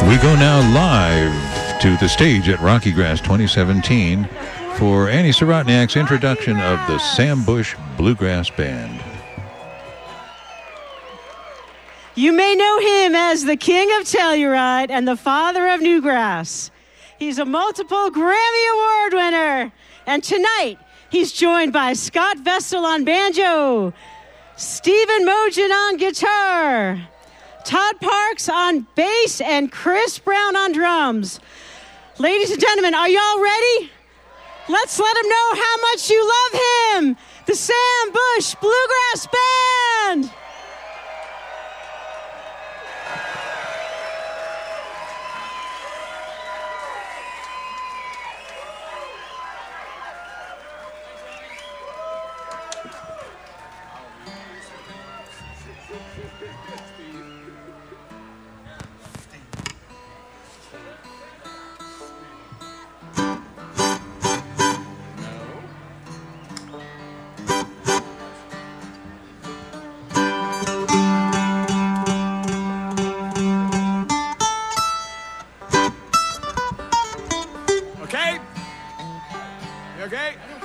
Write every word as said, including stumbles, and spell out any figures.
We go now live to the stage at Rocky Grass twenty seventeen for Annie Sarotniak's introduction of the Sam Bush Bluegrass Band. You may know him as the King of Telluride and the father of Newgrass. He's a multiple Grammy Award winner. And tonight, he's joined by Scott Vestal on banjo, Stephen Mogen on guitar, Todd Parks on bass, and Chris Brown on drums. Ladies and gentlemen, are y'all ready? Let's let him know how much you love him. The Sam Bush Bluegrass Band. Okay? You okay?